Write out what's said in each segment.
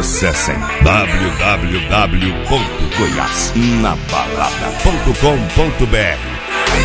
Acessem www.goiasnabalada.com.br.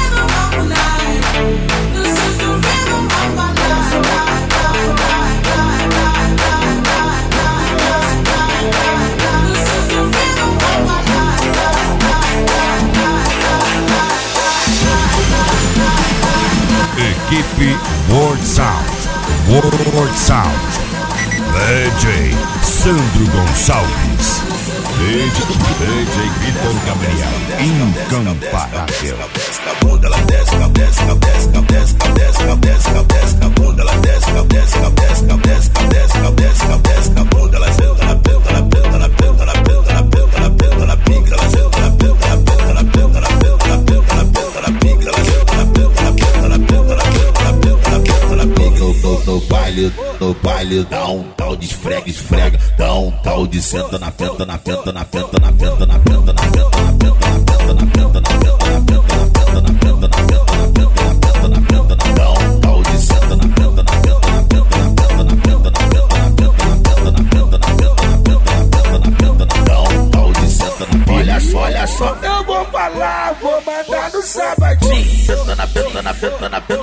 Equipe World Sound. World Sound. DJ Sandro Gonçalves. DJ Vitor Gabriel. Incomparável. Ela desce, ela desce, ela desce, ela desce, ela desce, ela desce, ela desce, ela desce, ela desce, ela desce, ela desce, ela desce, ela desce, ela desce, ela desce, ela bunda, ela senta na penta, na penta, na penta, na penta, na penta, na penta, na pica, ela senta na penta, na penta, na penta, na penta, na penta, na penta, na pica, ela senta na penta, na penta, na penta, na penta, na penta, na penta, na pica. No baile dá um tal de esfrega, esfrega, dá um tal de senta na penta, na penta, na penta, na penta, na penta, na penta, na penta, na penta, na penta, na penta, na penta, na penta, na penta, na penta, na penta, na penta, na penta, dá um tal de senta na penta, na penta, na penta, na penta, na penta, na penta, na penta, na penta, na penta, na penta, na penta, na penta, dá um tal de senta na penta. Olha só, eu vou falar, vou mandar no sabadinho. Penta na penta, na penta, na penta.